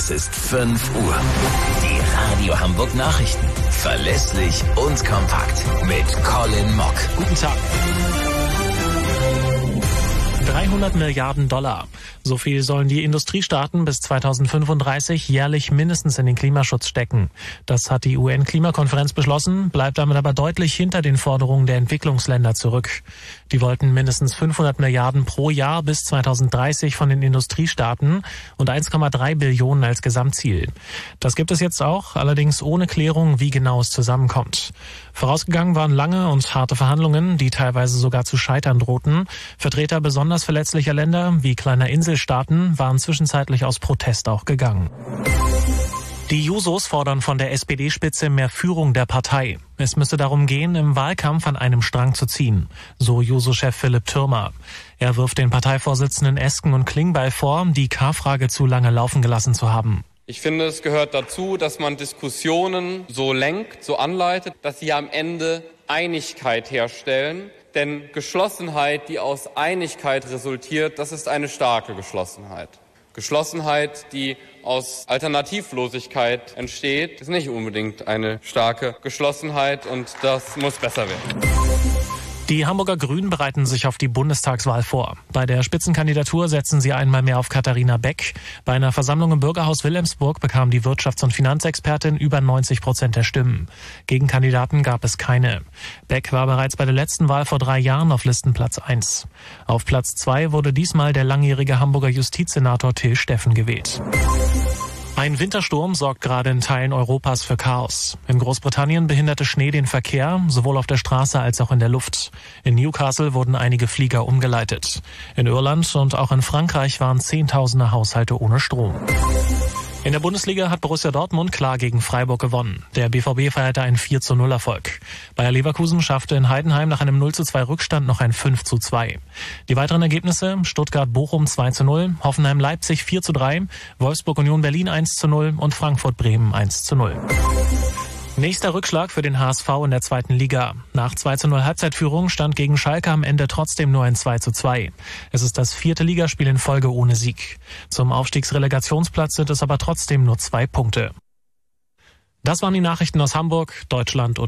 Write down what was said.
Es ist 5 Uhr. Die Radio Hamburg Nachrichten. Verlässlich und kompakt. Mit Colin Mock. Guten Tag. 300 Milliarden $. So viel sollen die Industriestaaten bis 2035 jährlich mindestens in den Klimaschutz stecken. Das hat die UN-Klimakonferenz beschlossen, bleibt damit aber deutlich hinter den Forderungen der Entwicklungsländer zurück. Die wollten mindestens 500 Milliarden pro Jahr bis 2030 von den Industriestaaten und 1,3 Billionen als Gesamtziel. Das gibt es jetzt auch, allerdings ohne Klärung, wie genau es zusammenkommt. Vorausgegangen waren lange und harte Verhandlungen, die teilweise sogar zu scheitern drohten. Vertreter besonders verletzlicher Länder wie kleiner Inselstaaten waren zwischenzeitlich aus Protest auch gegangen. Die Jusos fordern von der SPD-Spitze mehr Führung der Partei. Es müsse darum gehen, im Wahlkampf an einem Strang zu ziehen, so Juso-Chef Philipp Thürmer. Er wirft den Parteivorsitzenden Esken und Klingbeil vor, die K-Frage zu lange laufen gelassen zu haben. Ich finde, es gehört dazu, dass man Diskussionen so lenkt, so anleitet, dass sie am Ende Einigkeit herstellen. Denn Geschlossenheit, die aus Einigkeit resultiert, das ist eine starke Geschlossenheit. Geschlossenheit, die aus Alternativlosigkeit entsteht, ist nicht unbedingt eine starke Geschlossenheit und das muss besser werden. Die Hamburger Grünen bereiten sich auf die Bundestagswahl vor. Bei der Spitzenkandidatur setzen sie einmal mehr auf Katharina Beck. Bei einer Versammlung im Bürgerhaus Wilhelmsburg bekam die Wirtschafts- und Finanzexpertin über 90% der Stimmen. Gegenkandidaten gab es keine. Beck war bereits bei der letzten Wahl vor 3 Jahren auf Listenplatz 1. Auf Platz 2 wurde diesmal der langjährige Hamburger Justizsenator Till Steffen gewählt. Ein Wintersturm sorgt gerade in Teilen Europas für Chaos. In Großbritannien behinderte Schnee den Verkehr, sowohl auf der Straße als auch in der Luft. In Newcastle wurden einige Flieger umgeleitet. In Irland und auch in Frankreich waren Zehntausende Haushalte ohne Strom. In der Bundesliga hat Borussia Dortmund klar gegen Freiburg gewonnen. Der BVB feierte einen 4:0-Erfolg. Bayer Leverkusen schaffte in Heidenheim nach einem 0:2 Rückstand noch ein 5:2. Die weiteren Ergebnisse: Stuttgart-Bochum 2:0, Hoffenheim-Leipzig 4:3, Wolfsburg-Union Berlin 1:0 und Frankfurt-Bremen 1:0. Nächster Rückschlag für den HSV in der 2. Liga. Nach 2:0 Halbzeitführung stand gegen Schalke am Ende trotzdem nur ein 2:2. Es ist das 4. Ligaspiel in Folge ohne Sieg. Zum Aufstiegsrelegationsplatz sind es aber trotzdem nur 2 Punkte. Das waren die Nachrichten aus Hamburg, Deutschland und